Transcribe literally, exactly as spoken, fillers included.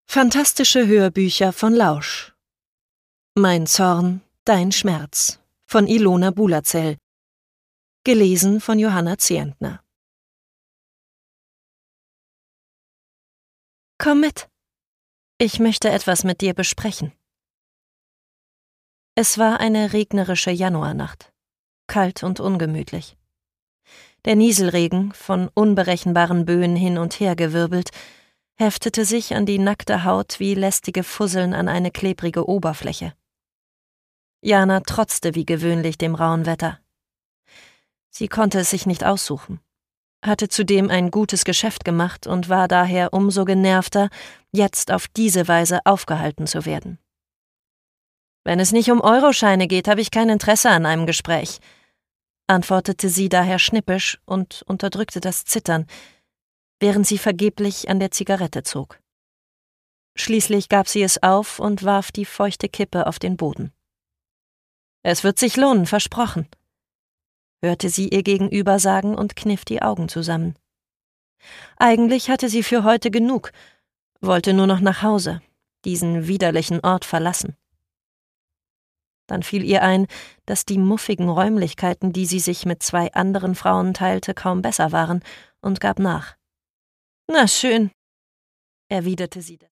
Fantastische Hörbücher von Lausch. Mein Zorn, dein Schmerz von Ilona Bulazel. Gelesen von Johanna Zehentner. Komm mit. Ich möchte etwas mit dir besprechen. Es war eine regnerische Januarnacht, kalt und ungemütlich. Der Nieselregen, von unberechenbaren Böen hin und her gewirbelt, heftete sich an die nackte Haut wie lästige Fusseln an eine klebrige Oberfläche. Jana trotzte wie gewöhnlich dem rauen Wetter. Sie konnte es sich nicht aussuchen, hatte zudem ein gutes Geschäft gemacht und war daher umso genervter, jetzt auf diese Weise aufgehalten zu werden. »Wenn es nicht um Euroscheine geht, habe ich kein Interesse an einem Gespräch«, antwortete sie daher schnippisch und unterdrückte das Zittern, während sie vergeblich an der Zigarette zog. Schließlich gab sie es auf und warf die feuchte Kippe auf den Boden. »Es wird sich lohnen, versprochen«, hörte sie ihr Gegenüber sagen und kniff die Augen zusammen. Eigentlich hatte sie für heute genug, wollte nur noch nach Hause, diesen widerlichen Ort verlassen. Dann fiel ihr ein, dass die muffigen Räumlichkeiten, die sie sich mit zwei anderen Frauen teilte, kaum besser waren, und gab nach. »Na schön«, erwiderte sie.